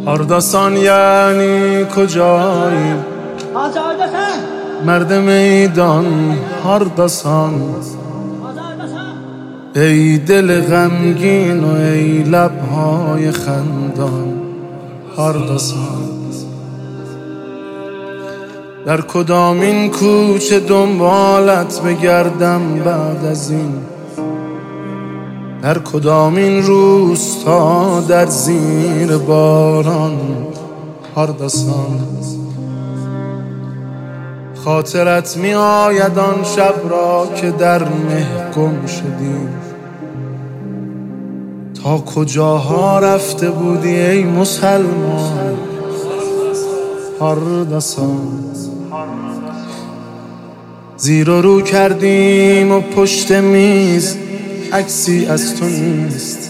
هرداسان یعنی کجایی؟ مرد میدان هرداسان، ای دل غمگین و ای لبهای خندان هرداسان. در کدامین کوچه دنبالت بگردم بعد از این؟ در کدامین روستا در زیر باران هرداسان؟ خاطرت می آید آن شب را که در مه گم شدیم، تا کجاها رفته بودی ای مسلمان هرداسان؟ زیر و رو کردیم و پشت میز عکسی از تو نیست،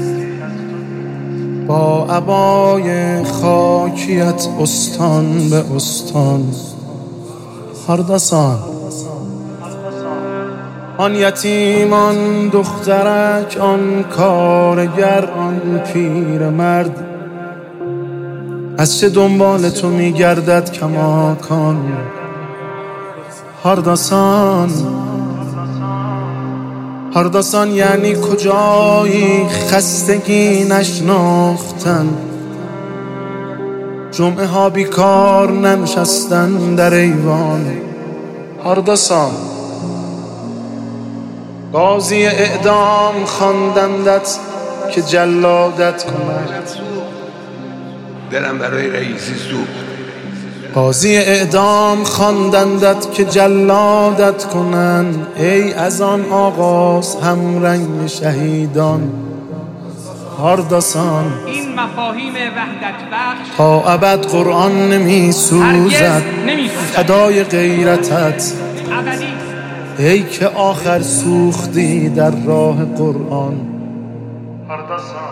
با عبای خاکیت استان به استان هرداسان. آن یتیم، آن دخترک، آن کارگر، آن پیرمرد، از چه دنبال تو میگردد کماکان هرداسان؟ هرداسان یعنی کجایی خستگی نشناختن، جمعه ها بیکار ننشستن در ایوان هرداسان؟ قاضی اعدام خواندندت که جلادت کند، دلم برای رئیسی سوخت. قاضی اعدام خواندندت که جلادت کنند، ای از آن آغاز هم رنگ شهیدان هرداسان. این مفاهیم وحدت بخش تا ابد قرآن نمی سوزد فدای غیرتت، ای که آخر سوختی در راه قرآن هرداسان.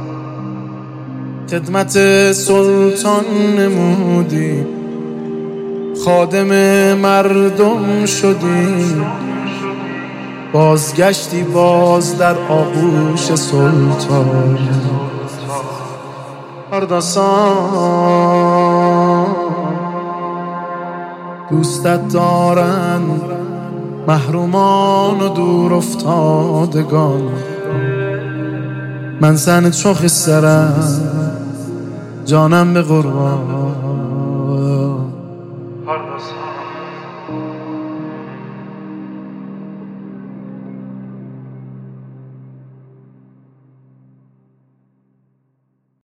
خدمت سلطان نمودی، خادم مردم شدی، بازگشتی باز در آغوش سلطان هرداسان. دوستت دارن محرومان و دور افتادگان، من زن چو خسرم جانم به قربان